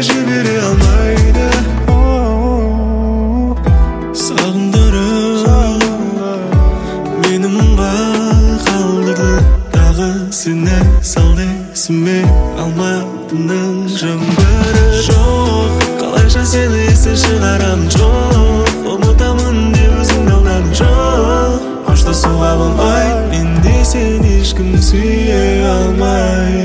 жібере алмайды. Сағындырып мені мұңға қалдырды. Тағы сені салды есіме алмайтының жаңбыры жоқ. Қалайша сені естен шығарам жоқ. Ұмытамын деп өзіңді алдадың жоқ. Қоштасуға болмайды, мен де сені ешкім сүйе алмайды.